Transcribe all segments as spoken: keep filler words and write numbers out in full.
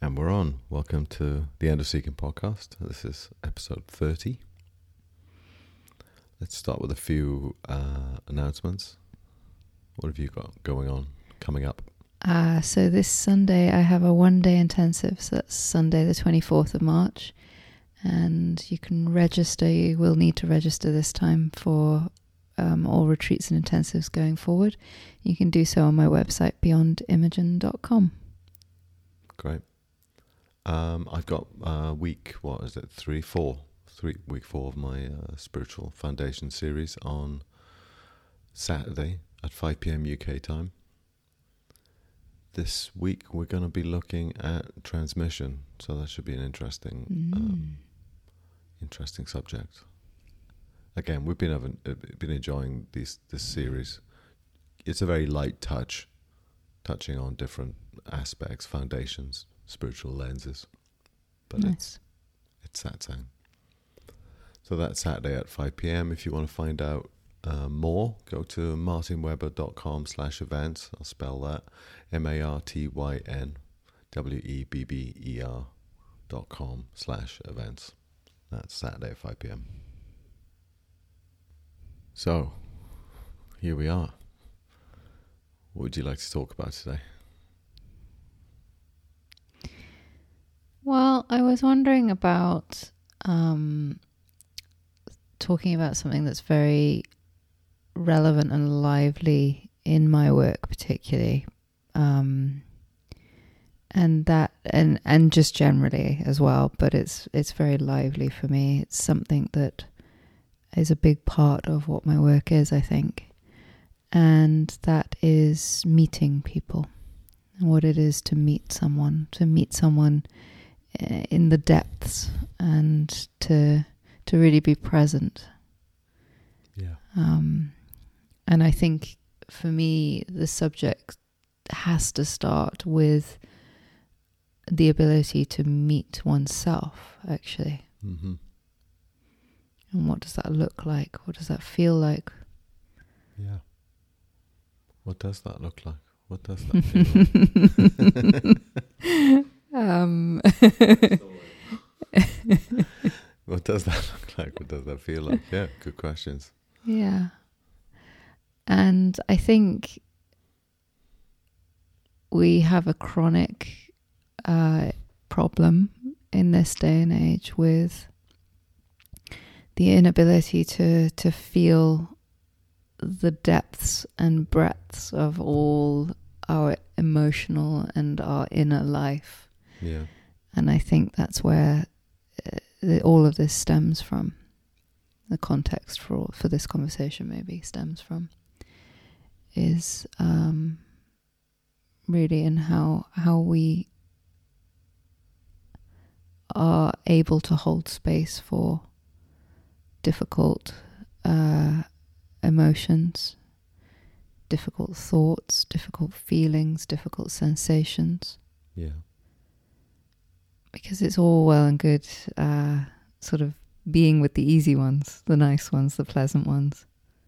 And we're on. Welcome to the End of Seeking podcast. This is episode thirty. Let's start with a few uh, announcements. What have you got going on, coming up? Uh, so this Sunday I have a one-day intensive. So that's Sunday the twenty-fourth of March. And you can register. You will need to register this time for um, all retreats and intensives going forward. You can do so on my website, beyond imogen dot com. Great. Um, I've got uh, week, what is it, three, four, three, week four of my uh, Spiritual Foundation series on Saturday at five p.m. U K time. This week we're going to be looking at transmission, so that should be an interesting, mm. um, interesting subject. Again, we've been having, uh, been enjoying these this series. It's a very light touch, touching on different aspects, foundations, spiritual lenses, but nice. it's it's satsang. So that's Saturday at five p.m. If you want to find out uh, more, go to martynwebber dot com slash events. I'll spell that M A R T Y N W E B B E R dot com slash events. That's Saturday at five p.m. So here we are. What would you like to talk about today? Well, I was wondering about um, talking about something that's very relevant and lively in my work, particularly, um, and that, and and just generally as well. But it's it's very lively for me. It's something that is a big part of what my work is, I think, and that is meeting people, and what it is to meet someone, to meet someone in the depths, and to to really be present. Yeah. Um, and I think for me, the subject has to start with the ability to meet oneself, actually. Mm-hmm. And what does that look like? What does that feel like? Yeah. What does that look like? What does that feel like? Um, what does that look like? What does that feel like? Yeah, good questions. Yeah. And I think we have a chronic uh, problem in this day and age with the inability to, to feel the depths and breadths of all our emotional and our inner life. Yeah. And I think that's where uh, the, all of this stems from. The context for all, for this conversation maybe stems from is um, really in how how we are able to hold space for difficult uh, emotions, difficult thoughts, difficult feelings, difficult sensations. Yeah. Because it's all well and good uh, sort of being with the easy ones, the nice ones, the pleasant ones.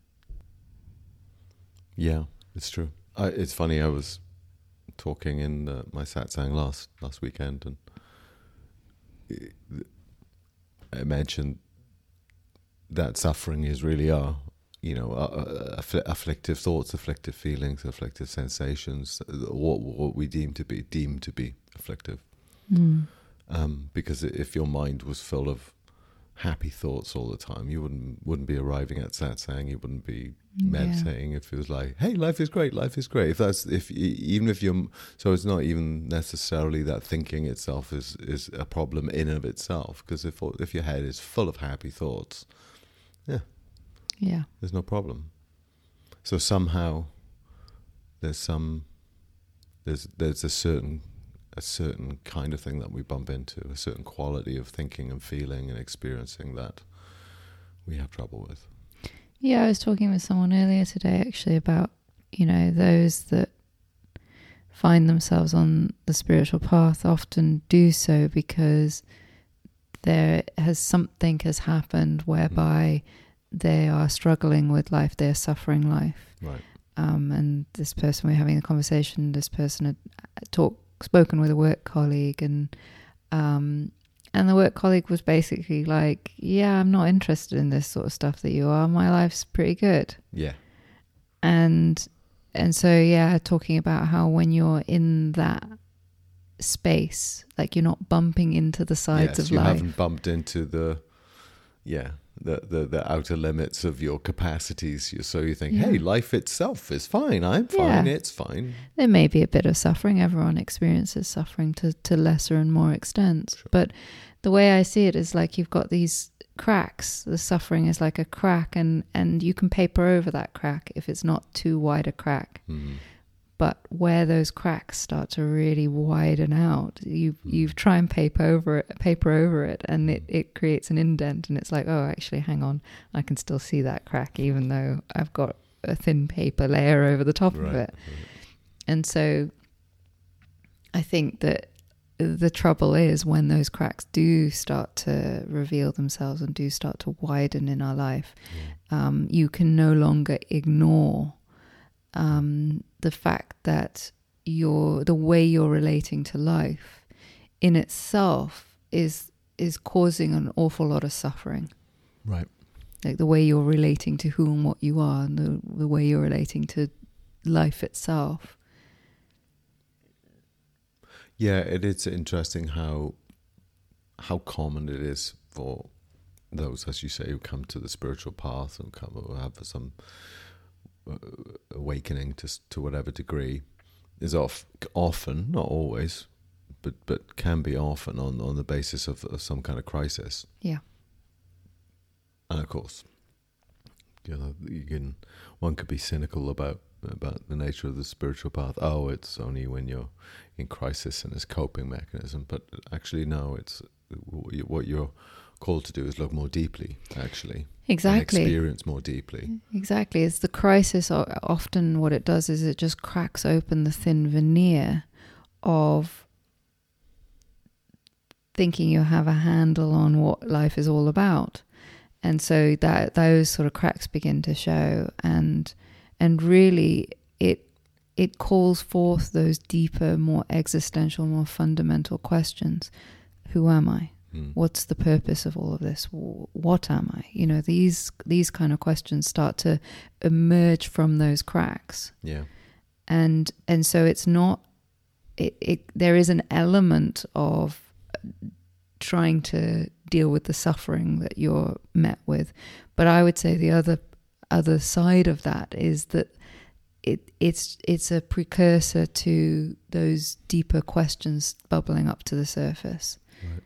Yeah, it's true. I, it's funny, I was talking in uh, my satsang last, last weekend, and I mentioned that suffering is really our, you know, uh, affl- afflictive thoughts, afflictive feelings, afflictive sensations, what, what we deem to be, deemed to be afflictive. Mm. Um, because if your mind was full of happy thoughts all the time, you wouldn't wouldn't be arriving at satsang. You wouldn't be meditating. Yeah. If it was like, "Hey, life is great, life is great." If that's if even if you're so, it's not even necessarily that thinking itself is is a problem in of itself. Because if if your head is full of happy thoughts, yeah, yeah, there's no problem. So somehow there's some there's there's a certain a certain kind of thing that we bump into, a certain quality of thinking and feeling and experiencing that we have trouble with. Yeah, I was talking with someone earlier today actually about, you know, those that find themselves on the spiritual path often do so because there has something has happened whereby mm. they are struggling with life, they're suffering life. Right. Um, and this person, we're having a conversation, this person had talked spoken with a work colleague, and um, and the work colleague was basically like, yeah, I'm not interested in this sort of stuff that you are. My life's pretty good. Yeah. And and so, yeah, talking about how when you're in that space, like you're not bumping into the sides yes, of you life. You haven't bumped into the, yeah, the, the, the outer limits of your capacities. So you think, yeah. hey, life itself is fine. I'm fine. Yeah. It's fine. There may be a bit of suffering. Everyone experiences suffering to, to lesser and more extents. Sure. But the way I see it is like you've got these cracks. The suffering is like a crack, and, and you can paper over that crack if it's not too wide a crack. Mm. But where those cracks start to really widen out, you mm. you try and paper over it, paper over it, and it, it creates an indent, and it's like, oh, actually, hang on, I can still see that crack, even though I've got a thin paper layer over the top right, of it. Right. And so, I think that the trouble is when those cracks do start to reveal themselves and do start to widen in our life, yeah. um, you can no longer ignore um, the fact that your the way you're relating to life in itself is is causing an awful lot of suffering. Right. Like the way you're relating to who and what you are, and the, the way you're relating to life itself. Yeah, it is interesting how how common it is for those, as you say, who come to the spiritual path and come who have some uh, awakening to to whatever degree, is off, often, not always, but but can be often on, on the basis of, of some kind of crisis. Yeah. And of course, you know, you can one could be cynical about about the nature of the spiritual path. Oh, it's only when you're in crisis and it's coping mechanism. But actually, no, it's what you're called to do is look more deeply, actually. Exactly. And experience more deeply. Exactly. It's the crisis. Often what it does is it just cracks open the thin veneer of thinking you have a handle on what life is all about. And so that those sort of cracks begin to show, and and really it it calls forth those deeper, more existential, more fundamental questions. Who am I? Mm. What's the purpose of all of this? What am I? You know, these these kind of questions start to emerge from those cracks. Yeah. And and so it's not it, it there is an element of trying to deal with the suffering that you're met with, but I would say the other other side of that is that it it's it's a precursor to those deeper questions bubbling up to the surface. Right.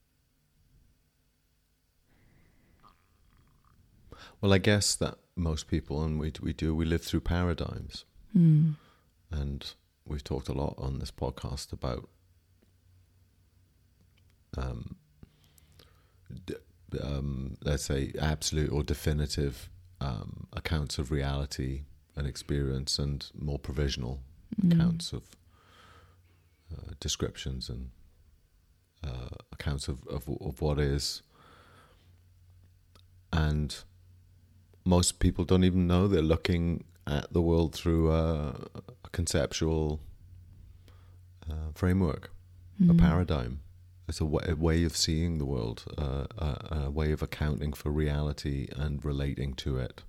Well, I guess that most people, and we we do, we live through paradigms, mm. and we've talked a lot on this podcast about um, d- um, let's say absolute or definitive um, accounts of reality and experience, and more provisional mm. accounts of uh, descriptions and uh, accounts of, of of what is. And most people don't even know they're looking at the world through a, a conceptual uh, framework, mm. a paradigm. It's a, w- a way of seeing the world, uh, a, a way of accounting for reality and relating to it.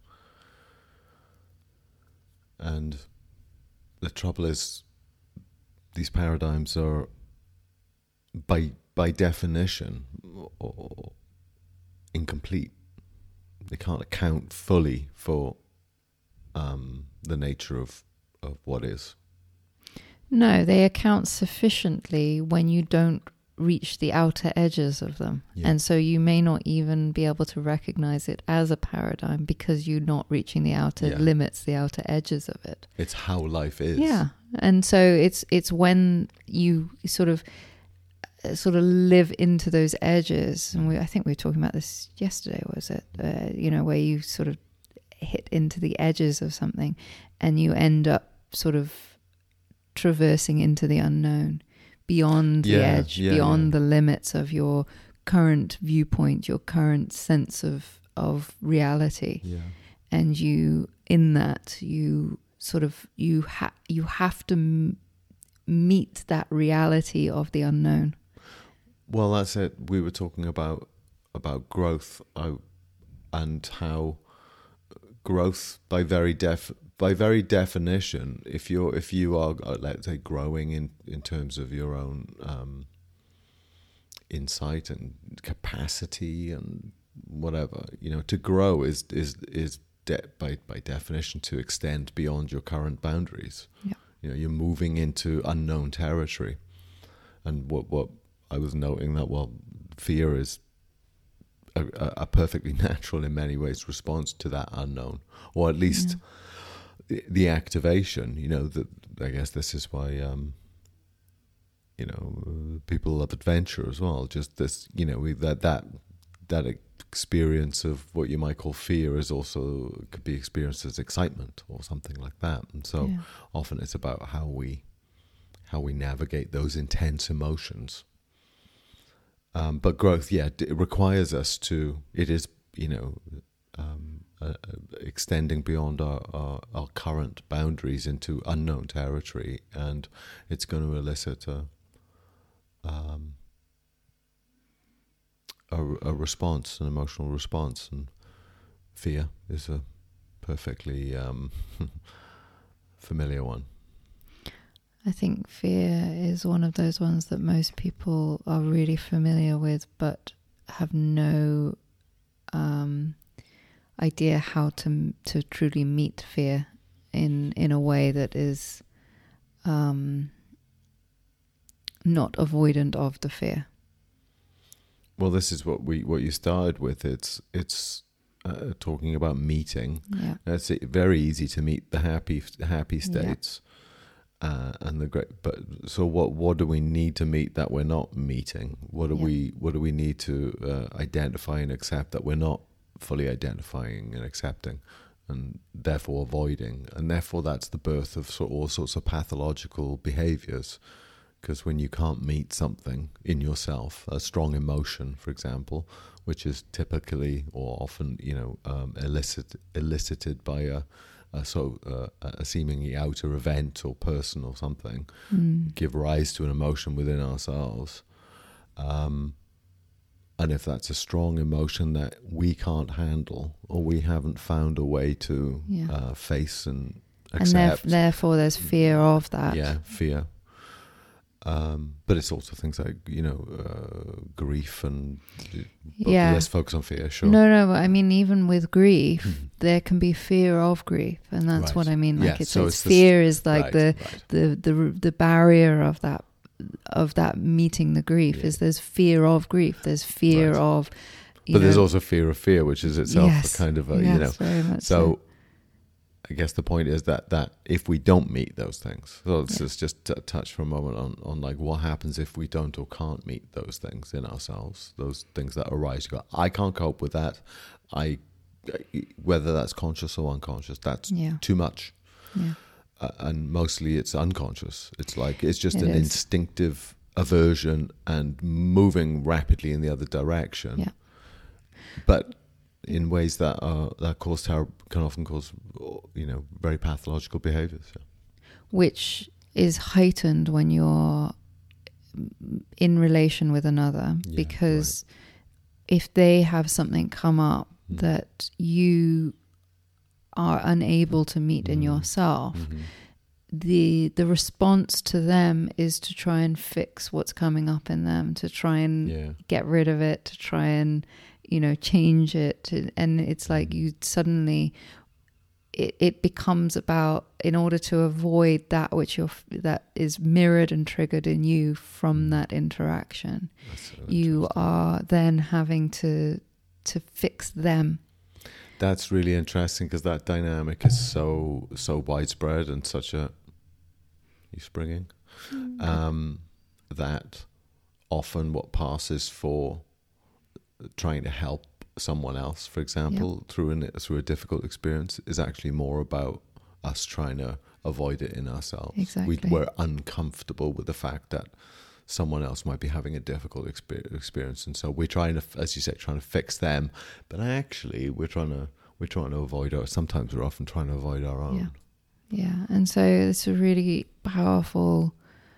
And the trouble is, these paradigms are, by by definition, incomplete. They can't account fully for um, the nature of, of what is. No, they account sufficiently when you don't reach the outer edges of them. Yeah. And so you may not even be able to recognize it as a paradigm because you're not reaching the outer yeah. limits, the outer edges of it. It's how life is. Yeah. And so it's it's when you sort of sort of live into those edges, and we, I think we were talking about this yesterday, was it? Uh, you know, where you sort of hit into the edges of something and you end up sort of traversing into the unknown, beyond yeah, the edge, yeah, beyond yeah. the limits of your current viewpoint, your current sense of, of reality. Yeah. And you, in that, you sort of, you, ha- you have to m- meet that reality of the unknown. Well, that's it. We were talking about about growth uh, and how growth, by very def by very definition, if you're if you are uh, let's say growing in in terms of your own um, insight and capacity and whatever, you know, to grow is is is de- by by definition to extend beyond your current boundaries. Yeah. You know, you're moving into unknown territory, and what what I was noting that well, fear is a, a perfectly natural in many ways response to that unknown, or at least yeah. the, the activation. You know, that I guess this is why um, you know people love adventure as well. Just this, you know, we, that that that experience of what you might call fear is also could be experienced as excitement or something like that. And so Yeah. often it's about how we how we navigate those intense emotions. Um, but growth, yeah, it requires us to. It is, you know, um, uh, extending beyond our, our our current boundaries into unknown territory, and it's going to elicit a um, a, a response, an emotional response, and fear is a perfectly um, familiar one. I think fear is one of those ones that most people are really familiar with, but have no um, idea how to to truly meet fear in in a way that is um, not avoidant of the fear. Well, this is what we what you started with. It's it's uh, talking about meeting. Yeah, It's very easy to meet the happy happy states. Yeah. Uh, and the great, but so what? What do we need to meet that we're not meeting? What do yeah. we? What do we need to uh, identify and accept that we're not fully identifying and accepting, and therefore avoiding? And therefore, that's the birth of sort all sorts of pathological behaviors. Because when you can't meet something in yourself, a strong emotion, for example, which is typically or often, you know, um, elicit, elicited by a Uh, so uh, a seemingly outer event or person or something, mm. give rise to an emotion within ourselves. Um, and if that's a strong emotion that we can't handle or we haven't found a way to yeah. uh, face and accept. And theref- therefore there's fear of that. Yeah, fear. Um, but it's also things like, you know, uh, grief and yeah. let's focus on fear, sure. No, no, but I mean, even with grief, there can be fear of grief. And that's Right. what I mean. Like Yeah, it's, so it's it's fear this, is like right, the, right. the, the, the barrier of that, of that meeting the grief Yeah. is there's fear of grief. There's fear Right. of, you But there's know, also fear of fear, which is itself yes, a kind of a, yes, you know, very much so, so. I guess the point is that, that if we don't meet those things, so let's Yeah. just, just t- touch for a moment on, on like what happens if we don't or can't meet those things in ourselves, those things that arise. You go, I can't cope with that. I, whether that's conscious or unconscious, that's Yeah. too much. Yeah. Uh, and mostly it's unconscious. It's like, it's just It an is. instinctive aversion and moving rapidly in the other direction. Yeah. But in ways that are that cause ter- can often cause, you know, very pathological behaviors. Yeah. Which is heightened when you're in relation with another, Yeah, because if they have something come up Mm. that you are unable to meet in Mm. yourself, Mm-hmm. the the response to them is to try and fix what's coming up in them, to try and Yeah. get rid of it, to try and, you know, change it. To, and it's like Mm. you suddenly, it, it becomes about, in order to avoid that which you're, that is mirrored and triggered in you from that interaction, That's so you interesting. are then having to to fix them. That's really interesting because that dynamic is so so widespread and such a. You springing? Um, that often what passes for trying to help someone else, for example, through an, through a difficult experience, is actually more about us trying to avoid it in ourselves. Exactly. We, we're uncomfortable with the fact that someone else might be having a difficult exper- experience, and so we're trying to, as you said, trying to fix them. But actually, we're trying to we're trying to avoid our. Sometimes we're often trying to avoid our own. Yeah. Yeah, and so it's a really powerful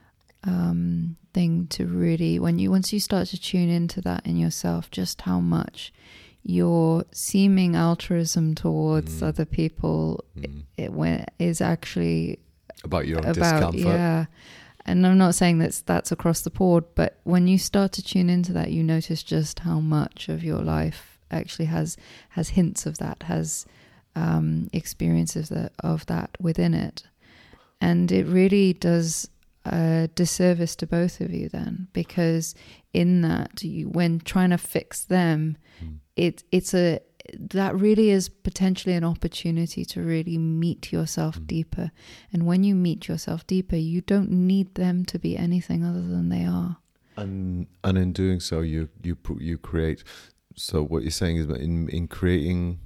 um, thing to really, when you once you start to tune into that in yourself, just how much your seeming altruism towards Mm. other people Mm. it, it is actually About your own about discomfort. yeah. And I'm not saying that's that's across the board, but when you start to tune into that, you notice just how much of your life actually has has hints of that, has um, experiences that, of that within it, and it really does a disservice to both of you then, because in that, you, when trying to fix them, Mm. it it's a that really is potentially an opportunity to really meet yourself Mm. deeper. And when you meet yourself deeper, you don't need them to be anything other than they are. And and in doing so, you you pr- you create. So what you're saying is that in in creating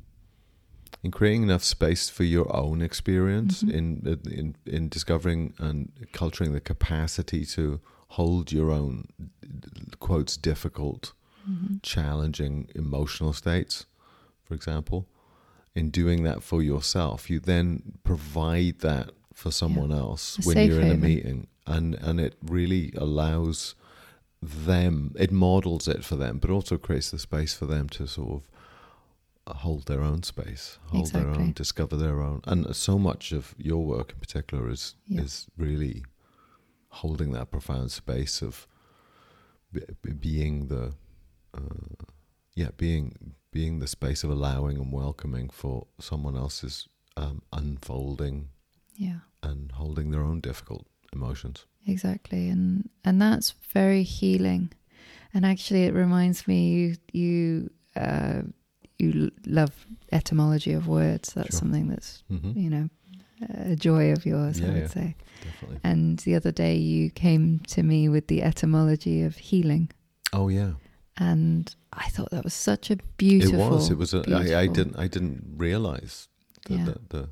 in creating enough space for your own experience, Mhm. in in in discovering and culturing the capacity to hold your own quotes difficult, Mhm. challenging emotional states, for example. In doing that for yourself, you then provide that for someone else A when safe you're in a haven. meeting, and and it really allows them, it models it for them, but also creates the space for them to sort of hold their own space, hold their Exactly. own, discover their own. And so much of your work in particular is Yeah. is really holding that profound space of be, be- being the uh, yeah being being the space of allowing and welcoming for someone else's um, unfolding Yeah. and holding their own difficult emotions. Exactly, and and that's very healing. And actually, it reminds me you you uh, you l- love etymology of words. That's Sure. something that's Mm-hmm. you know a joy of yours, I Yeah, would yeah. say. Definitely. And the other day, you came to me with the etymology of healing, Oh yeah. and I thought that was such a beautiful. It was. It was. A, I, I beautiful- didn't. I didn't realize that Yeah. the, the.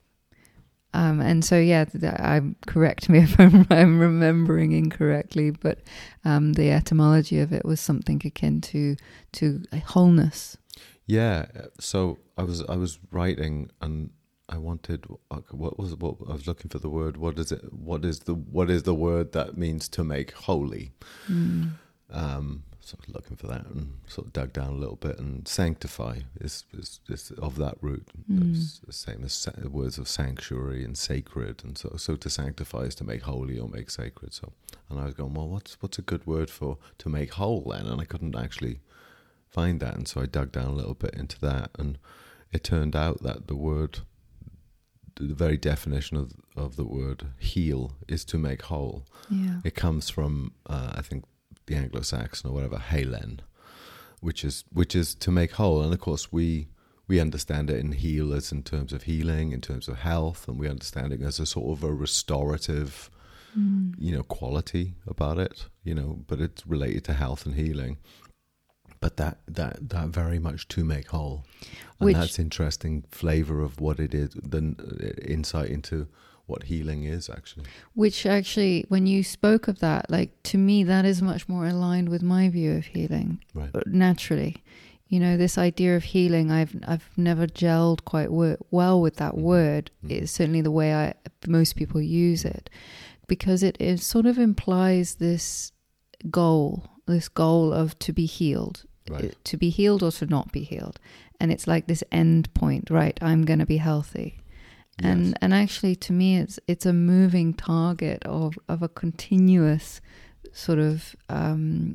Um, and so, yeah, th- th- I'm correct me if I'm, I'm remembering incorrectly, but um, the etymology of it was something akin to to a wholeness. Yeah. So I was. I was writing, and I wanted. What was? What I was looking for the word. What is it? What is the? What is the word that means to make holy? Mm. Um, so I was looking for that and sort of dug down a little bit. And sanctify is is, is of that root. Mm. It's the same as sa- words of sanctuary and sacred, and so so to sanctify is to make holy or make sacred. So, and I was going, well, what's what's a good word for to make whole then? And I couldn't actually find that, and so I dug down a little bit into that, and it turned out that the word, the very definition of of the word heal is to make whole. Yeah. It comes from uh, I think the Anglo-Saxon or whatever, helen, which is which is to make whole. And of course we we understand it in heal as in terms of healing, in terms of health, and we understand it as a sort of a restorative, Mm. you know, quality about it, you know, but it's related to health and healing. But that that that very much to make whole, and Which- that's interesting flavor of what it is, the uh, insight into what healing is actually. Which actually, when you spoke of that, like to me, that is much more aligned with my view of healing. Right. uh, Naturally, you know, this idea of healing, I've I've never gelled quite wo- well with that Mhm. word. Mhm. It's certainly the way I most people use it, because it, it sort of implies this goal, this goal of to be healed, Right. to be healed or to not be healed, and it's like this end point, right? I'm going to be healthy. And Yes. and actually, to me, it's it's a moving target of, of a continuous sort of um,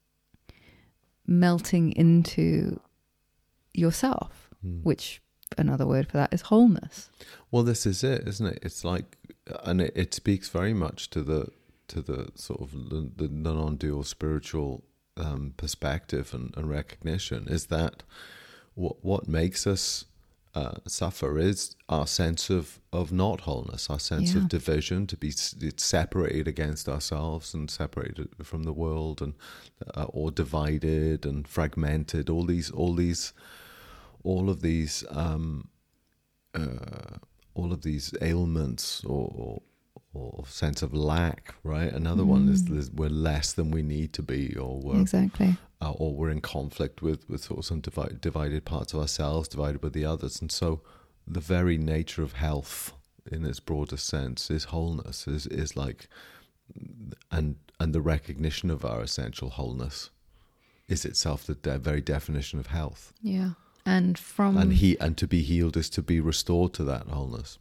melting into yourself, Mm. which another word for that is wholeness. Well, this is it, isn't it? It's like, and it, it speaks very much to the to the sort of the, the non-dual spiritual um, perspective and, and recognition is that what what makes us uh, suffer is our sense of, of not wholeness, our sense Yeah. of division, to be s- it's separated against ourselves and separated from the world, and uh, or divided and fragmented. All these, all these, all of these. Um, uh, all of these ailments or, or or sense of lack, right? Another one is, Mm. is we're less than we need to be, or we're Exactly. uh, or we're in conflict with with sort of some divided, divided parts of ourselves, divided with the others, and so the very nature of health, in its broadest sense, is wholeness. Is is like and and the recognition of our essential wholeness is itself the de- very definition of health. Yeah. And from and he and to be healed is to be restored to that wholeness.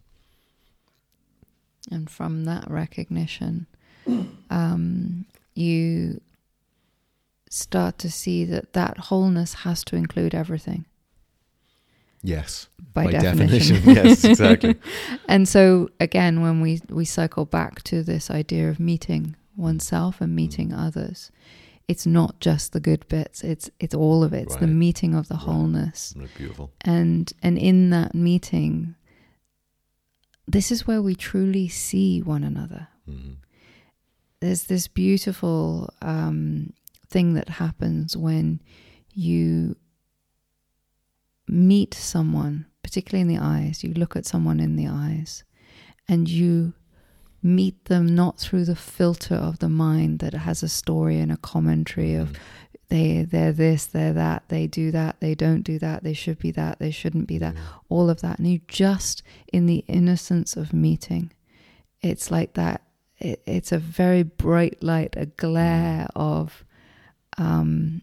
And from that recognition, um, you start to see that that wholeness has to include everything. Yes. By, By definition. definition. Yes, exactly. And so again, when we, we cycle back to this idea of meeting oneself and meeting mm. others, it's not just the good bits, it's it's all of it. It's right. the meeting of the right. wholeness. Right. Beautiful. And and in that meeting, this is where we truly see one another. Mm-hmm. There's this beautiful um, thing that happens when you meet someone, particularly in the eyes. You look at someone in the eyes and you meet them not through the filter of the mind that has a story and a commentary of they, they're this, they're that, they do that, they don't do that, they should be that, they shouldn't be that, all of that. And you just, in the innocence of meeting, it's like that, it, it's a very bright light, a glare of um,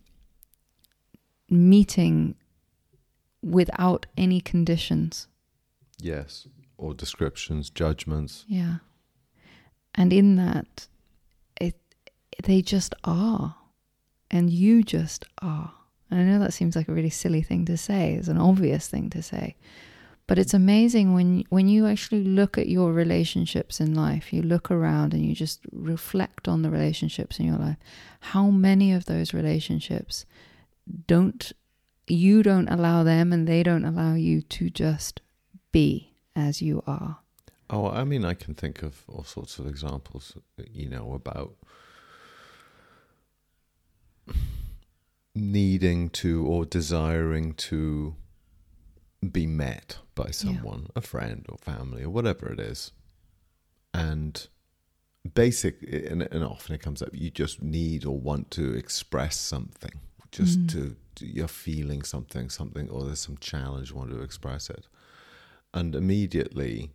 meeting without any conditions. Yes, or descriptions, judgments. Yeah. And in that, it they just are. And you just are. And I know that seems like a really silly thing to say. It's an obvious thing to say. But it's amazing when when you actually look at your relationships in life, you look around and you just reflect on the relationships in your life. How many of those relationships don't, you don't allow them and they don't allow you to just be as you are? Oh, I mean, I can think of all sorts of examples, you know, about needing to or desiring to be met by someone, yeah. a friend or family or whatever it is. And basic, and, and often it comes up, you just need or want to express something, just mm. to, to, you're feeling something, something, or there's some challenge, you want to express it. And immediately,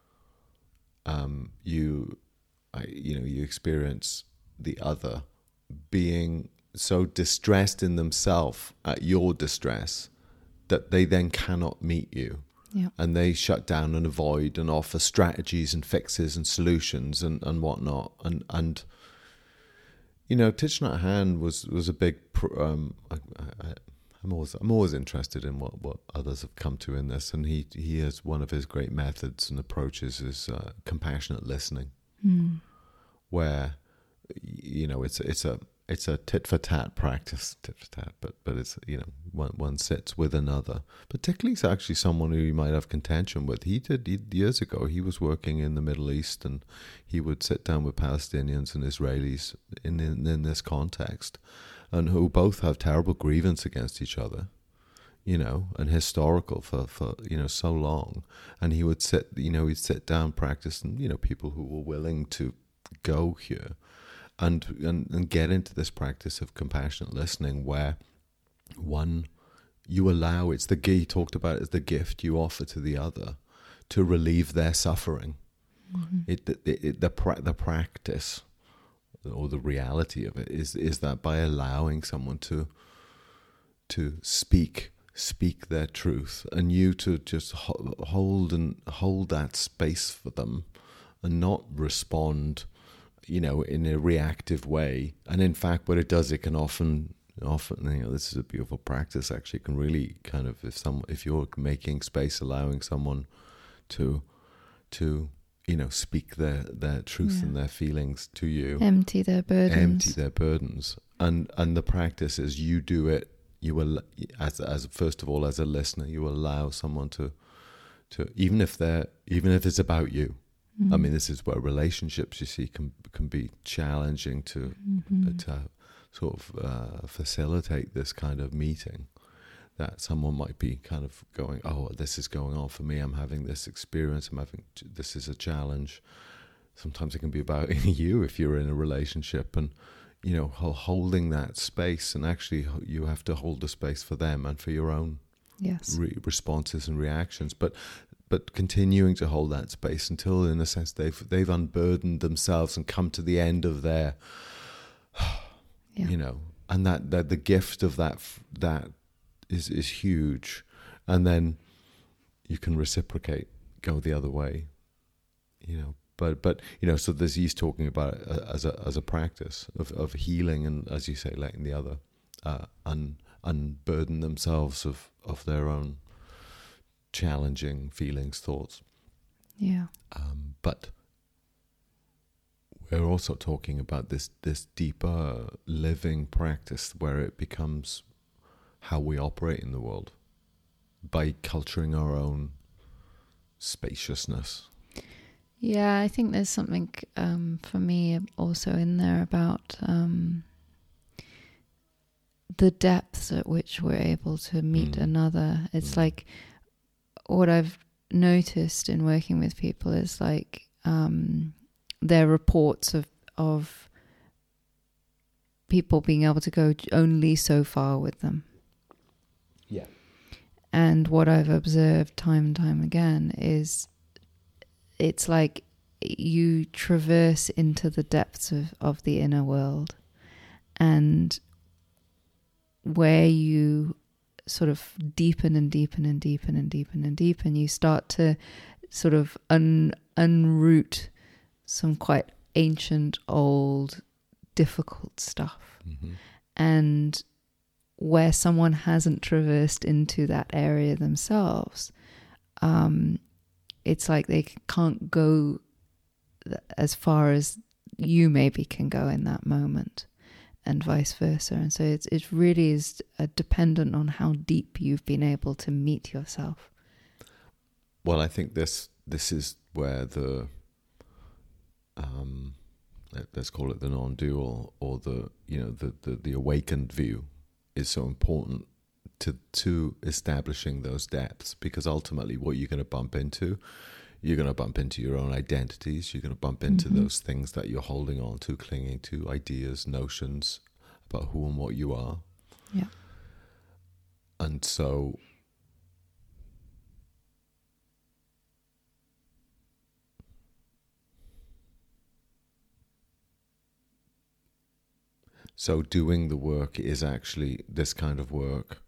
um, you, I, you know, you experience the other being so distressed in themselves at your distress that they then cannot meet you. Yeah. And they shut down and avoid and offer strategies and fixes and solutions and, and whatnot. And, and you know, Thich Nhat Hanh was, was a big... Um, I, I, I'm always I'm always interested in what, what others have come to in this. And he, he has one of his great methods and approaches is uh, compassionate listening, mm. where, you know, it's it's a it's a tit for tat practice, tit for tat, but but it's, you know, one one sits with another. Particularly, it's actually someone who you might have contention with. He did he, years ago. He was working in the Middle East, and he would sit down with Palestinians and Israelis in in, in this context, and who both have terrible grievance against each other, you know, and historical for, for, you know, so long. And he would sit, you know, he'd sit down, practice, and, you know, people who were willing to go here and, and, and get into this practice of compassionate listening where one, you allow, it's the, he talked about it as the gift you offer to the other to relieve their suffering. Mm-hmm. It, it, it, the, pra- the practice or the reality of it is is that by allowing someone to to speak speak their truth, and you to just ho- hold and hold that space for them and not respond, you know, in a reactive way. And in fact, what it does, it can often often you know, this is a beautiful practice actually, it can really kind of, if some if you're making space, allowing someone to to you know, speak their, their truth yeah. and their feelings to you. Empty their burdens. Empty their burdens. And and the practice is you do it, you will, as as first of all, as a listener, you allow someone to, to even if they're, even if it's about you. Mm-hmm. I mean, this is where relationships, you see, can can be challenging to, mm-hmm. uh, to sort of uh, facilitate this kind of meeting. That someone might be kind of going, oh, this is going on for me. I'm having this experience. I'm having, this is a challenge. Sometimes it can be about you if you're in a relationship, and, you know, holding that space, and actually you have to hold the space for them and for your own yes. re- responses and reactions. But but continuing to hold that space until, in a sense, they've they've unburdened themselves and come to the end of their, yeah. you know, and that, that the gift of that that is is huge, and then you can reciprocate, go the other way, you know. But but you know, so there's he's talking about it as a as a practice of of healing, and as you say, letting the other uh, un, unburden themselves of of their own challenging feelings, thoughts. Yeah. Um, but we're also talking about this this deeper living practice where it becomes how we operate in the world by culturing our own spaciousness. Yeah, I think there's something um, for me also in there about um, the depths at which we're able to meet mm. another. It's mm. like what I've noticed in working with people is like um, their reports of of people being able to go only so far with them. Yeah. And what I've observed time and time again is it's like you traverse into the depths of, of the inner world, and where you sort of deepen and deepen and deepen and deepen and deepen, you start to sort of un, unroot some quite ancient, old, difficult stuff. Mm-hmm. And where someone hasn't traversed into that area themselves, um, it's like they can't go as far as you maybe can go in that moment, and vice versa. And so it's it really is uh, dependent on how deep you've been able to meet yourself. Well, I think this this is where the um, let's call it the non-dual, or the you know the, the, the awakened view is so important to to establishing those depths, because ultimately what you're going to bump into, you're going to bump into your own identities, you're going to bump into mm-hmm. those things that you're holding on to, clinging to, ideas, notions about who and what you are. Yeah. And so so doing the work is actually, this kind of work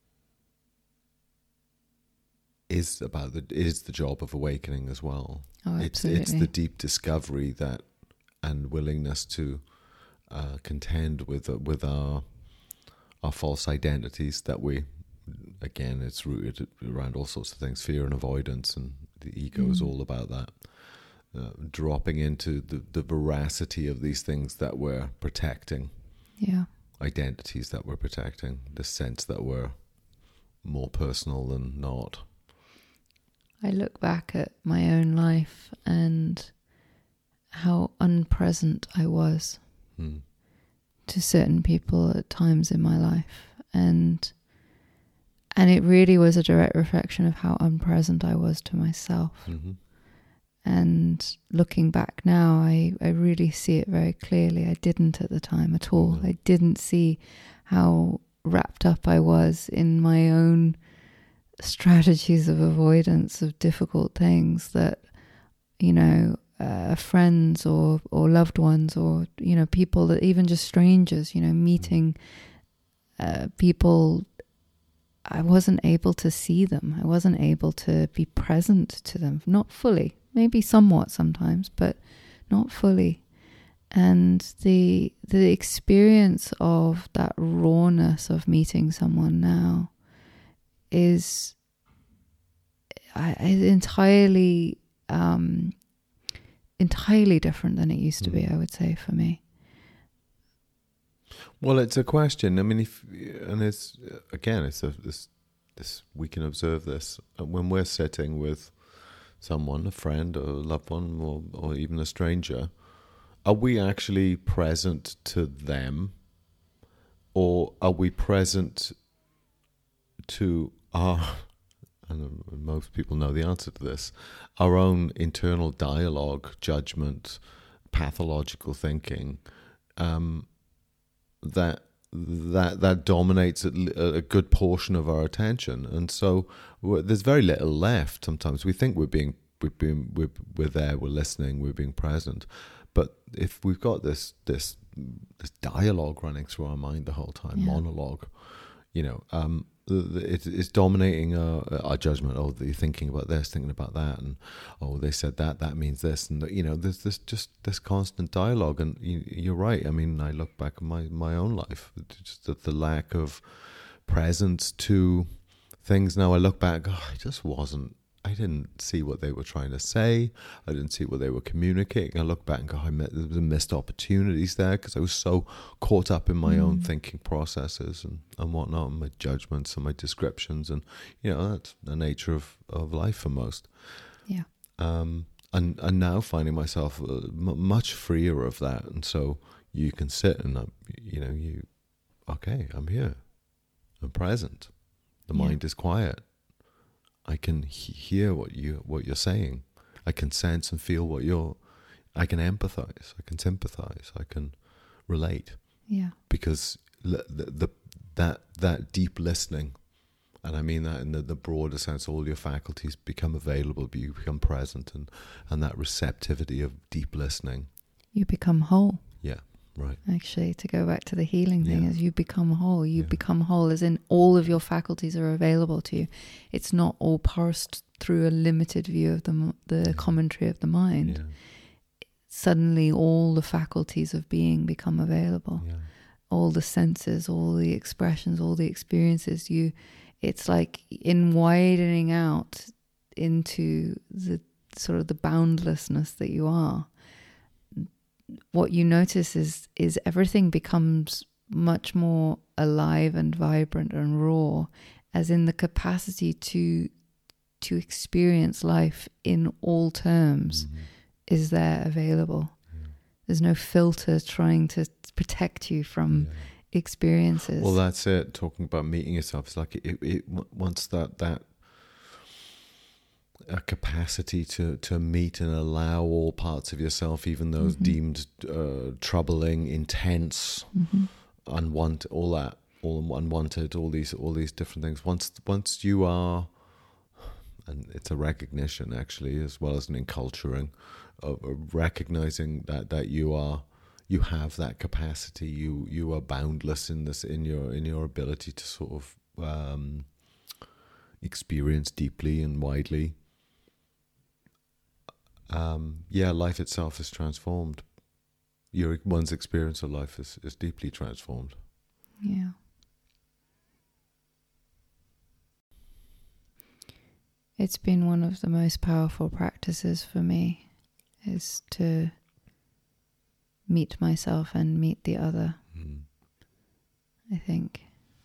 is about the is the job of awakening as well. Oh, it's absolutely. it's the deep discovery that and willingness to uh, contend with uh, with our our false identities that we, again, it's rooted around all sorts of things, fear and avoidance, and the ego mm. is all about that. Uh, dropping into the, the veracity of these things that we're protecting. Yeah. Identities that we're protecting, the sense that we're more personal than not. I look back at my own life and how unpresent I was hmm. to certain people at times in my life, and and it really was a direct reflection of how unpresent I was to myself. Mm-hmm. And looking back now, I, I really see it very clearly. I didn't at the time at all. Mm-hmm. I didn't see how wrapped up I was in my own strategies of avoidance of difficult things that, you know, uh, friends or, or loved ones, or, you know, people that even just strangers, you know, meeting uh, people, I wasn't able to see them. I wasn't able to be present to them, not fully. Maybe somewhat sometimes, but not fully. And the the experience of that rawness of meeting someone now is, I, is entirely um, entirely different than it used to mm. be, I would say, for me. Well, it's a question. I mean, if and it's again, it's a this this we can observe this when we're sitting with someone, a friend or a loved one, or, or even a stranger. Are we actually present to them, or are we present to our, and most people know the answer to this, our own internal dialogue, judgment, pathological thinking, um, that that that dominates a, a good portion of our attention, and so we're, there's very little left. Sometimes we think we're being we're being we're, we're there, we're listening, we're being present, but if we've got this this this dialogue running through our mind the whole time, yeah. monologue, you know, um, it, it's dominating our, our judgment. Oh, they're thinking about this, thinking about that, and oh, they said that, that means this, and you know, there's this just this constant dialogue. And you, you're right. I mean, I look back at my my own life, just the, the lack of presence to things. Now I look back, oh, I just wasn't. I didn't see what they were trying to say. I didn't see what they were communicating. I look back and go, I met, there was missed opportunities there because I was so caught up in my mm. own thinking processes and, and whatnot, and my judgments and my descriptions. And, you know, that's the nature of, of life for most. Yeah. Um, and, and now finding myself uh, m- much freer of that. And so you can sit and, uh, you know, you, okay, I'm here. I'm present. The yeah. mind is quiet. I can he- hear what you what you're saying. I can sense and feel what you're. I can empathize. I can sympathize. I can relate. Yeah. Because the, the, the that that deep listening, and I mean that in the, the broader sense, all your faculties become available. You become present, and and that receptivity of deep listening. You become whole. Yeah. Right. Actually, to go back to the healing thing, yeah. is you become whole. You yeah. become whole as in all of your faculties are available to you. It's not all parsed through a limited view of the the yeah. commentary of the mind. Yeah. Suddenly all the faculties of being become available. Yeah. All the senses, all the expressions, all the experiences. You, it's like in widening out into the sort of the boundlessness that you are. What you notice is is everything becomes much more alive and vibrant and raw, as in the capacity to to experience life in all terms mm-hmm. is there available. Yeah. There's no filter trying to protect you from yeah. experiences. Well, that's it. Talking about meeting yourself, it's like it, it once that that a capacity to, to meet and allow all parts of yourself, even those mm-hmm. deemed uh, troubling, intense, mm-hmm. unwanted, all that, all unwanted, all these, all these different things. Once, once you are, and it's a recognition actually, as well as an enculturing, of recognizing that that you are, you have that capacity. You you are boundless in this, in your in your ability to sort of um, experience deeply and widely. Um, yeah, life itself is transformed. Your one's experience of life is, is deeply transformed. Yeah. It's been one of the most powerful practices for me, is to meet myself and meet the other. Mm. I think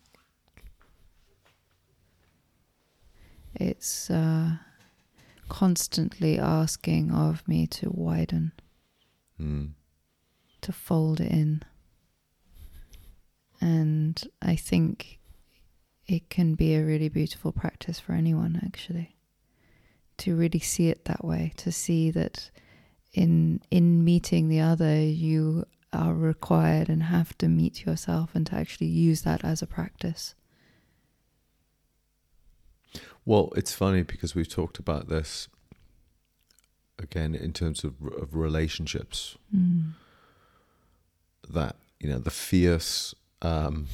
it's uh, constantly asking of me to widen, mm. to fold in. And I think it can be a really beautiful practice for anyone, actually, to really see it that way, to see that in in meeting the other, you are required and have to meet yourself, and to actually use that as a practice. Well, it's funny because we've talked about this again in terms of, of relationships. Mm. That, you know, the fierce um,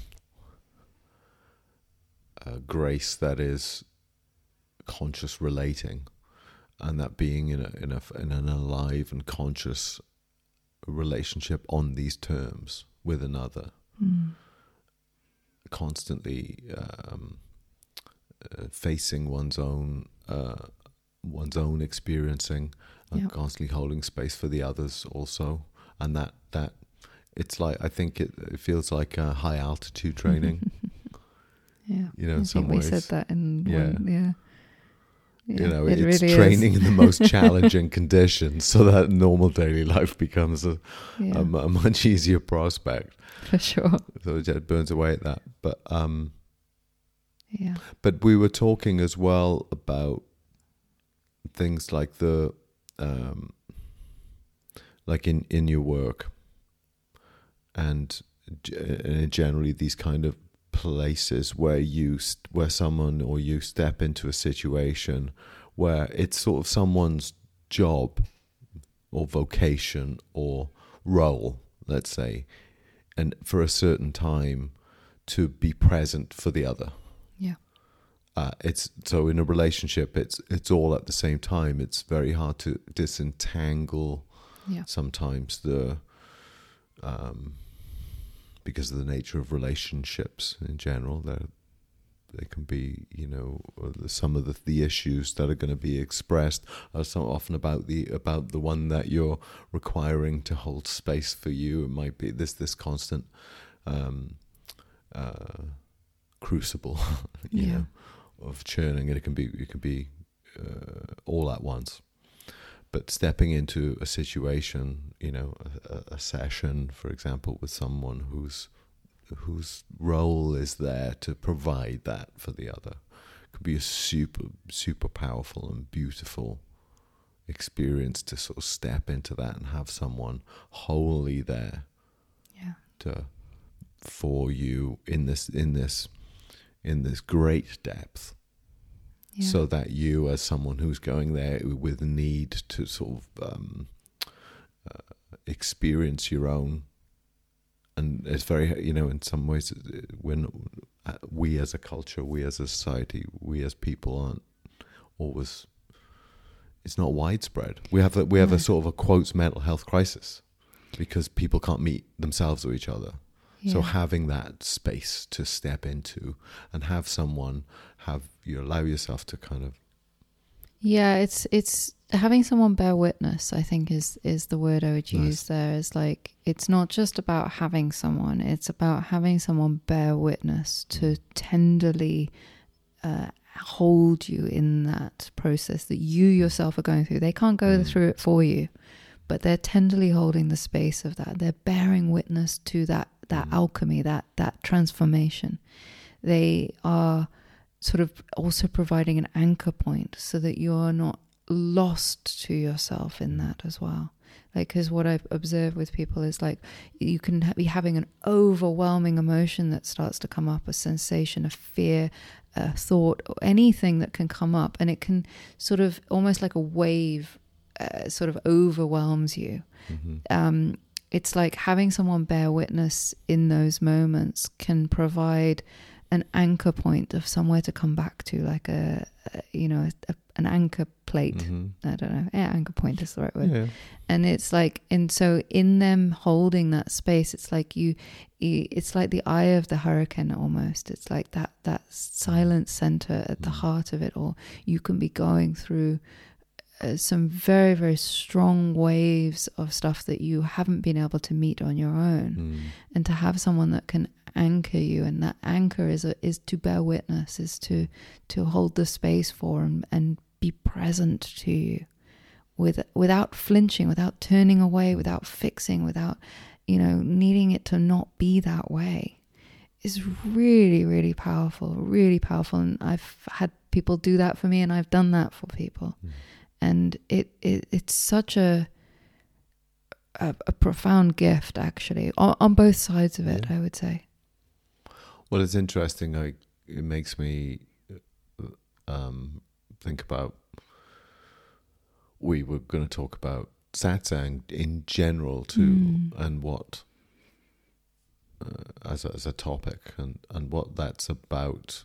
uh, grace that is conscious relating, and that being in a in a in an alive and conscious relationship on these terms with another, mm. constantly. Um, Uh, facing one's own uh, one's own experiencing, and yep. constantly holding space for the others also, and that that it's like, I think it, it feels like a high altitude training. Yeah, you know, in I some think we ways. said that in yeah. one, yeah. yeah. You know, it it's really training is. in the most challenging conditions, so that normal daily life becomes a, yeah. a, a much easier prospect. For sure. So it burns away at that, but um. Yeah. But we were talking as well about things like the, um, like in, in your work, and uh, generally these kind of places where you where someone or you step into a situation where it's sort of someone's job or vocation or role, let's say, and for a certain time to be present for the other. Yeah. Uh, it's so in a relationship, it's it's all at the same time. It's very hard to disentangle. Yeah. Sometimes the um, because of the nature of relationships in general, they they can be, you know, some of the, the issues that are going to be expressed are so often about the about the one that you're requiring to hold space for you. It might be this this constant um, uh, crucible, you Yeah. know, of churning, and it can be it can be uh, all at once. But stepping into a situation, you know, a, a session, for example, with someone whose whose role is there to provide that for the other, could be a super, super powerful and beautiful experience to sort of step into that and have someone wholly there, Yeah. to for you in this in this in this great depth. Yeah. So that you, as someone who's going there with a need to sort of um, uh, experience your own, and it's very, you know, in some ways, when we as a culture, we as a society, we as people aren't always, it's not widespread. We have a, we have No. a sort of a quotes mental health crisis because people can't meet themselves or each other. So Yeah. having that space to step into and have someone have you allow yourself to kind of Yeah, it's it's having someone bear witness, I think is is the word I would use. Nice. There is like, it's not just about having someone, it's about having someone bear witness to tenderly uh, hold you in that process that you yourself are going through. They can't go Mm. through it for you, but they're tenderly holding the space of that. They're bearing witness to that that Mm. alchemy, that that transformation. They are sort of also providing an anchor point so that you're not lost to yourself in that as well. Like, because what I've observed with people is like, you can ha- be having an overwhelming emotion that starts to come up, a sensation, a fear, a thought, or anything that can come up, and it can sort of almost like a wave uh, sort of overwhelms you. Mhm. Um, it's like having someone bear witness in those moments can provide an anchor point of somewhere to come back to, like a, a you know, a, an anchor plate. Mhm. I don't know. Yeah, anchor point is the right word. Yeah. And it's like, and so in them holding that space, it's like you, you, it's like the eye of the hurricane almost. It's like that, that silent center at the Mm. heart of it all. You can be going through uh, some very, very strong waves of stuff that you haven't been able to meet on your own. Mm. And to have someone that can anchor you, and that anchor is a, is to bear witness, is to to hold the space for and, and be present to you with without flinching, without turning away, without fixing, without, you know, needing it to not be that way, is really, really powerful, really powerful. And I've had people do that for me, and I've done that for people. Mm. And it, it it's such a a, a profound gift, actually, on, on both sides of it, Yeah. I would say. Well, it's interesting. Like, it makes me um, think about. We were going to talk about satsang in general too, Mm. and what uh, as a, as a topic, and, and what that's about.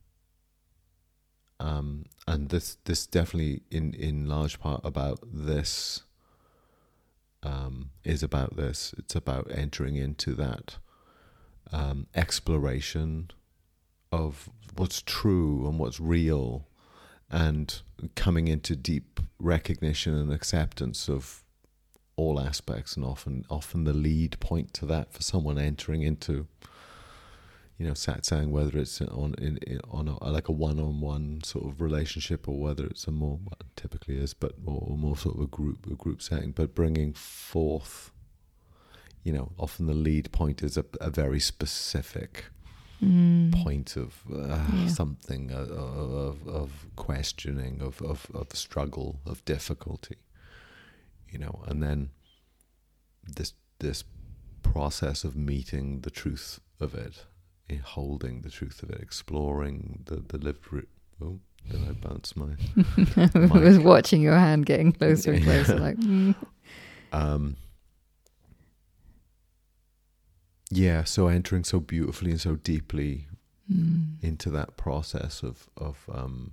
Um, and this this definitely in in large part about this. Um, is about this. It's about entering into that. Um, exploration of what's true and what's real, and coming into deep recognition and acceptance of all aspects, and often often the lead point to that for someone entering into, you know, satsang, whether it's on in, in on a, like a one-on-one sort of relationship, or whether it's a more, well, it typically is, but more more sort of a group a group setting, but bringing forth. You know, often the lead point is a, a very specific Mm. point of uh, Yeah. something, uh, of, of questioning, of, of, of struggle, of difficulty. You know, and then this this process of meeting the truth of it, in holding the truth of it, exploring the the lived. Re- oh, did I bounce my? I was watching your hand getting closer and closer, like. Mm. Um. Yeah, so entering so beautifully and so deeply mm. into that process of of um,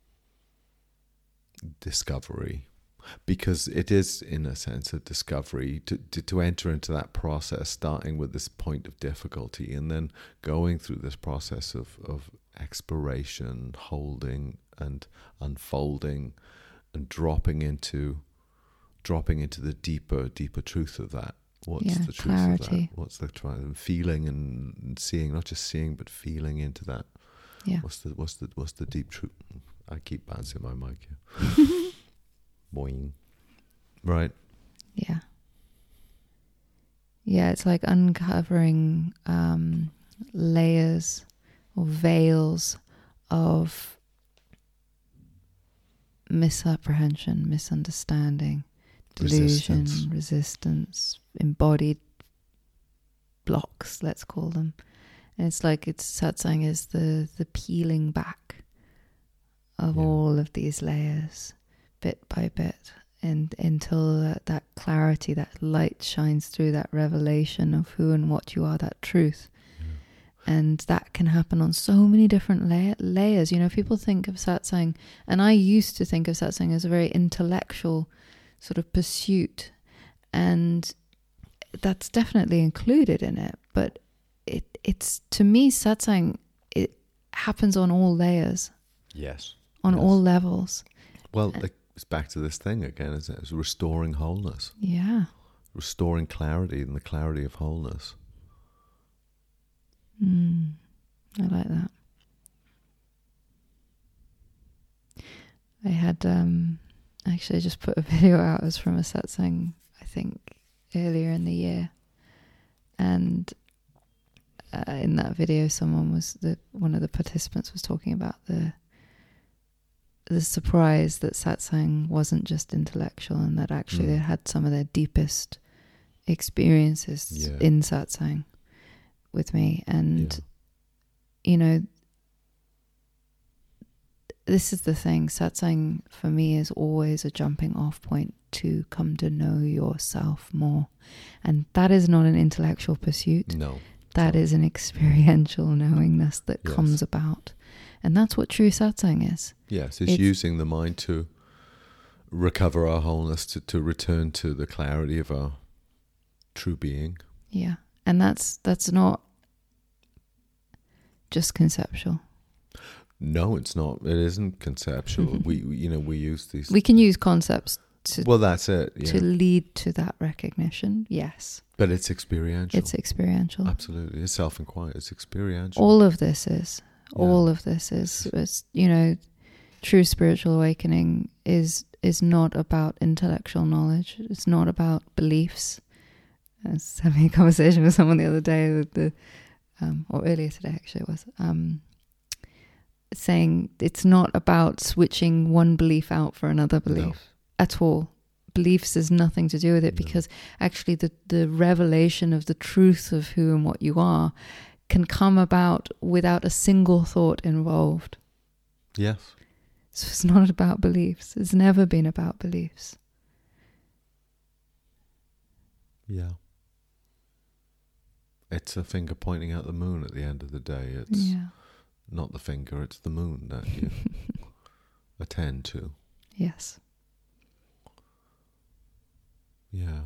discovery, because it is, in a sense, a discovery to, to to enter into that process, starting with this point of difficulty, and then going through this process of of exploration, holding and unfolding, and dropping into dropping into the deeper, deeper truth of that. What's yeah, the truth clarity. of that? What's the trying feeling and, and seeing, not just seeing, but feeling into that. Yeah. What's the what's the what's the deep truth? I keep bouncing my mic here. Boing. Right. Yeah. Yeah, it's like uncovering um, layers or veils of misapprehension, misunderstanding, delusion, resistance. resistance, embodied blocks, let's call them. And it's like it's satsang is the the peeling back of yeah. all of these layers, bit by bit, and until that, that clarity, that light shines through, that revelation of who and what you are, that truth. Yeah. And that can happen on so many different la- layers. You know, people think of satsang, and I used to think of satsang as a very intellectual sort of pursuit, and that's definitely included in it, but it it's to me satsang, it happens on all layers, yes on yes. all levels. Well, uh, it's back to this thing again, isn't it? It's restoring wholeness, yeah restoring clarity, and the clarity of wholeness. mm, I like that. I had um actually I just put a video out. It was from a satsang, I think earlier in the year, and uh, in that video someone was the one of the participants was talking about the the surprise that satsang wasn't just intellectual, and that actually mm. they had some of their deepest experiences yeah. in satsang with me. And yeah. you know, this is the thing, satsang for me is always a jumping off point to come to know yourself more. And that is not an intellectual pursuit. No. That no. is an experiential knowingness that yes. comes about. And that's what true satsang is. Yes, it's, it's using the mind to recover our wholeness, to, to return to the clarity of our true being. Yeah. And that's that's not just conceptual. No, it's not. It isn't conceptual. we, we, you know, we use these. We can use concepts to. Well, that's it. Yeah. To lead to that recognition. Yes. But it's experiential. It's experiential. Absolutely, it's self-inquiry. It's experiential. All of this is. Yeah. All of this is. Is you know, true spiritual awakening is is not about intellectual knowledge. It's not about beliefs. I was having a conversation with someone the other day with the, um, or earlier today actually it was. Um, saying it's not about switching one belief out for another belief no. at all. Beliefs has nothing to do with it, no. because actually the, the revelation of the truth of who and what you are can come about without a single thought involved. Yes. So it's not about beliefs. It's never been about beliefs. Yeah. It's a finger pointing at the moon at the end of the day. It's yeah. not the finger, it's the moon that you attend to. Yes. Yeah.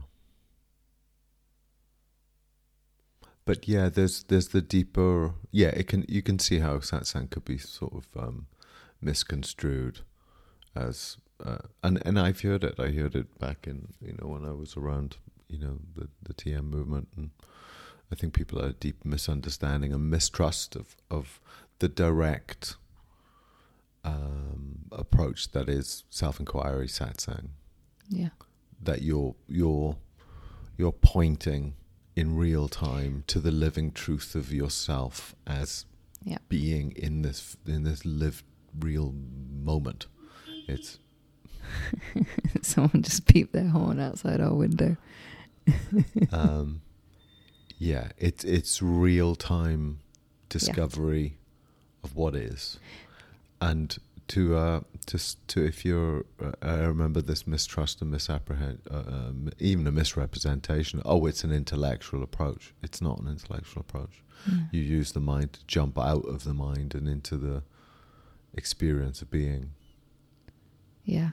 But yeah, there's there's the deeper, yeah, it can you can see how satsang could be sort of um, misconstrued as, uh, and and I've heard it. I heard it back in, you know, when I was around, you know, the the T M movement, and I think people had a deep misunderstanding and mistrust of of the direct um, approach that is self-inquiry satsang. Yeah. That you're you're you're pointing in real time to the living truth of yourself as yeah. being in this in this lived real moment. It's someone just peeped their horn outside our window. um Yeah, it's it's real time discovery yeah. of what is, and to uh, to to if you're, uh, I remember this mistrust and misapprehend, uh, um, even a misrepresentation. Oh, it's an intellectual approach. It's not an intellectual approach. Mm. You use the mind to jump out of the mind and into the experience of being. Yeah.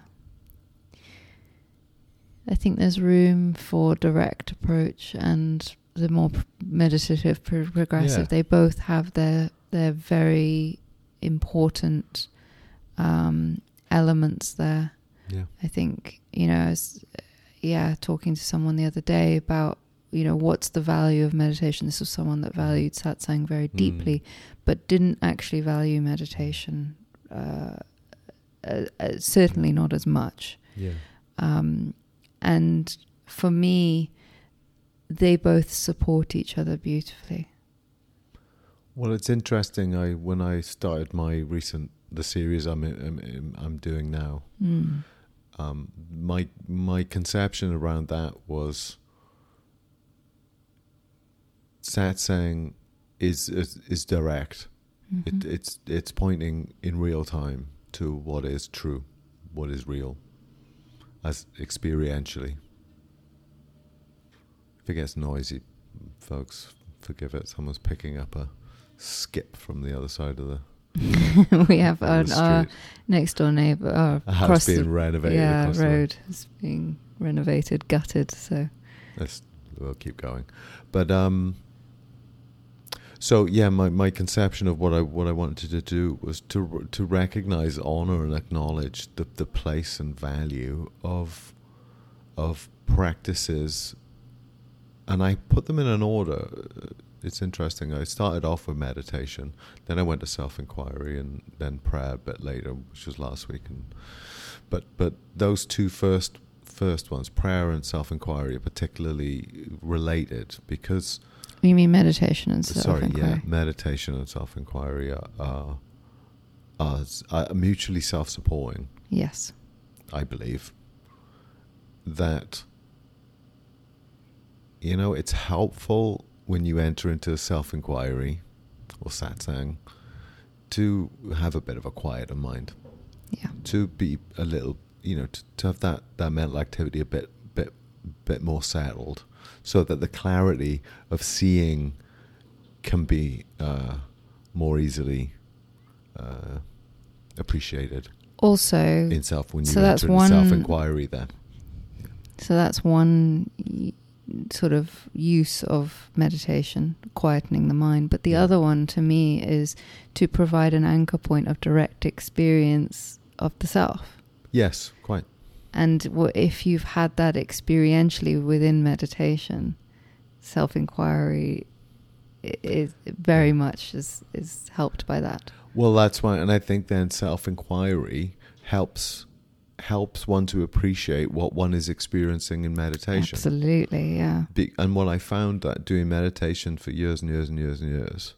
I think there's room for direct approach and the more meditative, progressive. Yeah. They both have their their very important um, elements there. Yeah. I think, you know, I was, yeah, talking to someone the other day about, you know, what's the value of meditation. This was someone that valued satsang very deeply, mm. but didn't actually value meditation. Uh, uh, uh, certainly not as much. Yeah. Um, and for me, they both support each other beautifully. Well, it's interesting. I when I started my recent the series I'm I'm, I'm doing now, mm. um, my my conception around that was satsang is is, is direct. Mm-hmm. It, it's it's pointing in real time to what is true, what is real, as experientially. If it gets noisy, folks, forgive it. Someone's picking up a skip from the other side of the. We have our, our next door neighbour. Our a house being the, renovated. Yeah, across road the is being renovated, gutted. So Let's, we'll keep going, but um. So yeah, my, my conception of what I what I wanted to do was to to recognize, honor, and acknowledge the the place and value of of practices, and I put them in an order. It's interesting. I started off with meditation, then I went to self-inquiry, and then prayer a bit later, which was last week. And but but those two first first ones, prayer and self-inquiry, are particularly related because. You mean meditation and self-inquiry? Sorry, yeah, meditation and self-inquiry are, are, are, are mutually self-supporting. Yes. I believe that, you know, it's helpful when you enter into self-inquiry or satsang to have a bit of a quieter mind. Yeah. To be a little, you know, to, to have that, that mental activity a bit, bit, bit more settled. So that the clarity of seeing can be uh, more easily uh, appreciated. Also, in self when you so enter into self-inquiry, then. So that's one sort of use of meditation, quietening the mind. But the yeah. other one, to me, is to provide an anchor point of direct experience of the self. Yes, quite. And if you've had that experientially within meditation, self-inquiry is very much is, is helped by that. Well, that's why, and I think then self-inquiry helps helps one to appreciate what one is experiencing in meditation. Absolutely, yeah. Be, and what I found that doing meditation for years and years and years and years,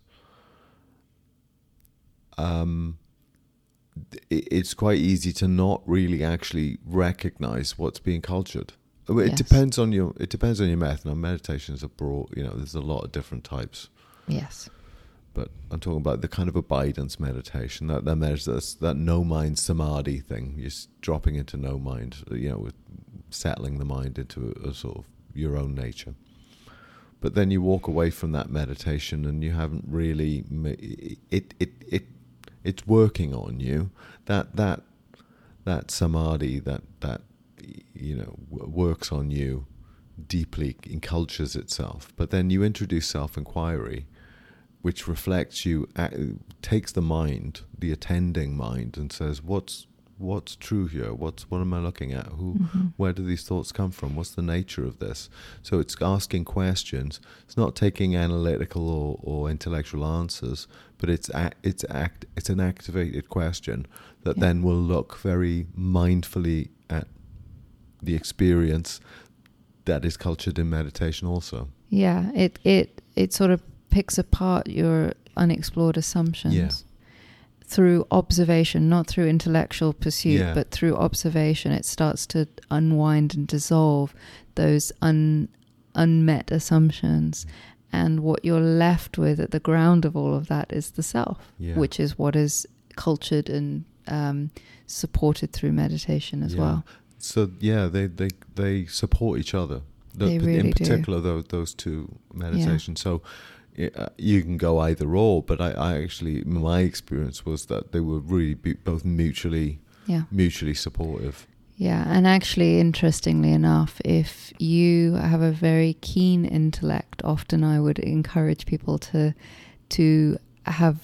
um. it's quite easy to not really actually recognize what's being cultured. It yes. depends on your. It depends on your method. Now, meditation is a broad. You know, there's a lot of different types. Yes. But I'm talking about the kind of abidance meditation, that that meditates, that no mind samadhi thing. You're dropping into no mind. You know, with settling the mind into a, a sort of your own nature. But then you walk away from that meditation, and you haven't really. It it it. It's working on you. That that that samadhi, that that you know, works on you deeply, encultures itself. But then you introduce self-inquiry, which reflects you, takes the mind, the attending mind, and says, "What's what's true here? What's what am I looking at? Who, mm-hmm. where do these thoughts come from? What's the nature of this?" So it's asking questions. It's not taking analytical or, or intellectual answers, but it's a, it's act it's an activated question that yeah. then will look very mindfully at the experience that is cultured in meditation also. Yeah, it it it sort of picks apart your unexplored assumptions. Yeah. Through observation, not through intellectual pursuit, yeah. but through observation, it starts to unwind and dissolve those un, unmet assumptions, And what you're left with at the ground of all of that is the self, Yeah. which is what is cultured and um, supported through meditation as Yeah. well. So yeah, they they they support each other. The, They really in do. particular, those those two meditations. So uh, you can go either or, but I, I actually my experience was that they were really be both mutually Yeah. mutually supportive. Yeah, and actually, interestingly enough, if you have a very keen intellect, often I would encourage people to to have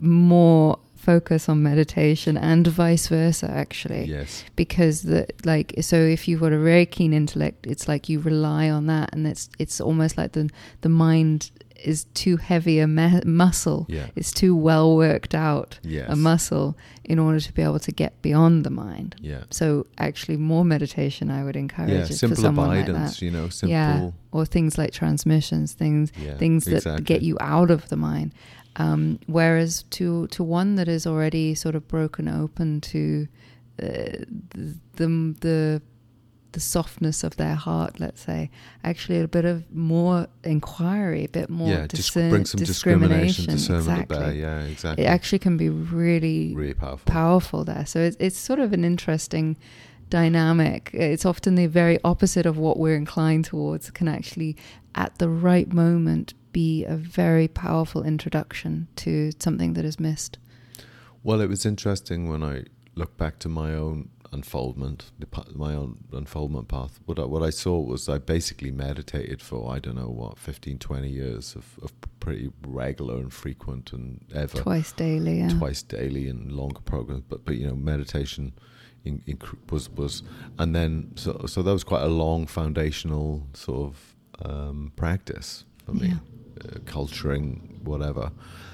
more focus on meditation, and vice versa, actually. Yes. Because the like, so if you've got a very keen intellect, it's like you rely on that, and it's it's almost like the the mind is too heavy a me- muscle. Yeah. It's too well worked out Yes. a muscle in order to be able to get beyond the mind. Yeah. So actually more meditation I would encourage Yeah. it for Simple someone like abidance, that. you know, simple. Yeah. Or things like transmissions, things Yeah, things that exactly. get you out of the mind. Um, whereas to to one that is already sort of broken open to uh, the, the the the softness of their heart, let's say, actually a bit of more inquiry, a bit more yeah, just discern- bring some discrimination, discernment exactly. to bear. Yeah, exactly. It actually can be really, really powerful. powerful there. So it's, it's sort of an interesting dynamic. It's often the very opposite of what we're inclined towards, can actually, at the right moment, be a very powerful introduction to something that is missed. Well, it was interesting when I look back to my own unfoldment, the pa- my own unfoldment path. What I, what I saw was I basically meditated for, I don't know what, fifteen, twenty years of, of pretty regular and frequent and ever. Twice daily, yeah. Twice daily and longer programs. But, but you know, meditation in, in, was, was, and then, so, so that was quite a long foundational sort of um, practice for me, Yeah. uh, culturing, whatever.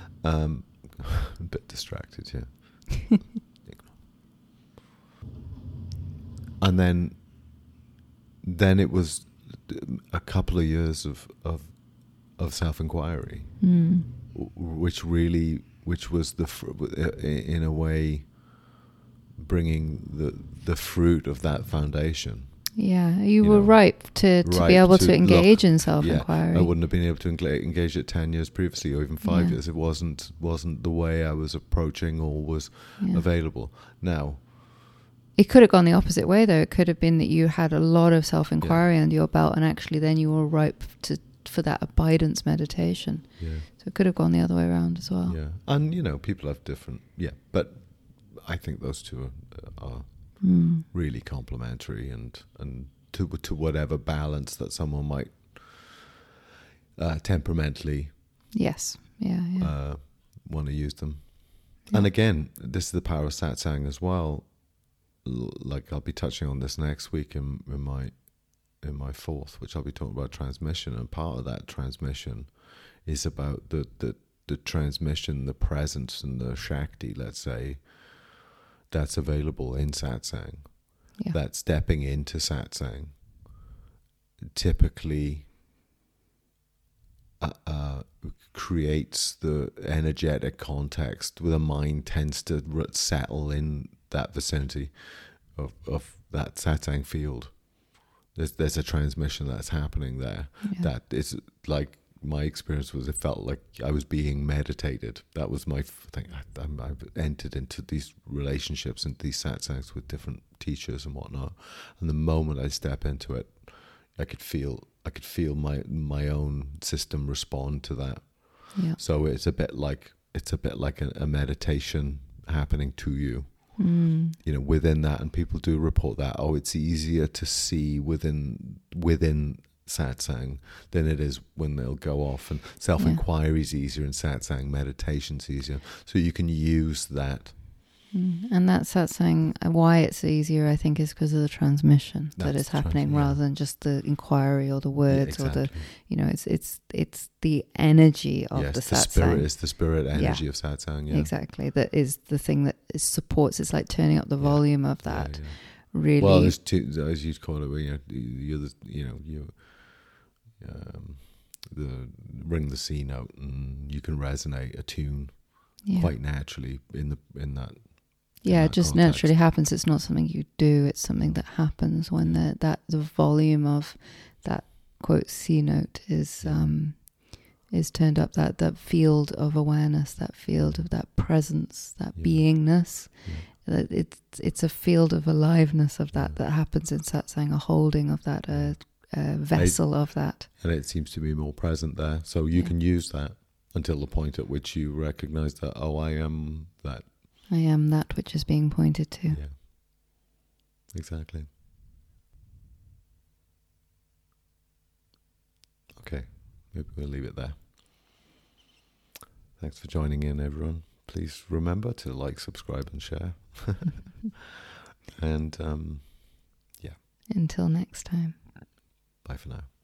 Um, a bit distracted, yeah. And then, then it was a couple of years of of, of self-inquiry, Mm. w- which really, which was the fr- in a way, bringing the the fruit of that foundation. Yeah, you, You were know, ripe to, to ripe be able to to engage look- in self-inquiry. Yeah, I wouldn't have been able to engla- engage it ten years previously, or even five Yeah. years. It wasn't wasn't the way I was approaching or was Yeah. available. Now, It could have gone the opposite way, though. It could have been that you had a lot of self-inquiry under your belt, and actually then you were ripe to for that abidance meditation. yeah. So it could have gone the other way around as well. Yeah, and you know, people have different. Yeah, but I think those two are, are Mm. really complementary, and and to to whatever balance that someone might uh, temperamentally Yes. Yeah. Yeah. uh, want to use them. Yeah. And again, this is the power of satsang as well. L- Like I'll be touching on this next week in, in my in my fourth, which I'll be talking about transmission, and part of that transmission is about the the, the transmission, the presence, and the shakti, let's say, that's available in satsang. Yeah. That stepping into satsang typically uh, uh, creates the energetic context where the mind tends to r- settle in that vicinity of, of that satsang field. There's there's a transmission that's happening there. Yeah. That is like, my experience was, it felt like I was being meditated. That was my thing. I, I'm- I've entered into these relationships and these satsangs with different teachers and whatnot, and the moment I step into it, I could feel I could feel my my own system respond to that. Yeah. So it's a bit like it's a bit like a, a meditation happening to you. Mm. You know, within that, and people do report that, oh, it's easier to see within within satsang than it is when they'll go off, and self-inquiry is easier in satsang, meditation's easier, so you can use that. Mm. And that's satsang. uh, Why it's easier, I think, is because of the transmission that That's is happening, trans- yeah. rather than just the inquiry or the Yeah, words or the, exactly. you know, it's it's it's the energy of Yes, the the satsang. spirit is the spirit energy of satsang. Yeah, Exactly. That is the thing that is supports. It's like turning up the Yeah. volume of Yeah, that. yeah. Really. Well, there's two, as you'd call it, where, you know, you're the, you know, you um, the ring the C note, and you can resonate a tune yeah. quite naturally in the in that. Yeah, in it that just context. naturally happens. It's not something you do. It's something that happens when the that the volume of that quote C note is Yeah. um is turned up, that, that field of awareness, that field of that presence, that Yeah. beingness. Yeah. That it's it's a field of aliveness of that Yeah. that happens in satsang, a holding of that, a, a vessel of that. And it seems to be more present there. So you Yeah. can use that until the point at which you recognize that, oh, I am that. I am that which is being pointed to. Yeah. Exactly. Okay. Maybe we'll leave it there. Thanks for joining in, everyone. Please remember to like, subscribe, and share. And um, yeah. Until next time. Bye for now.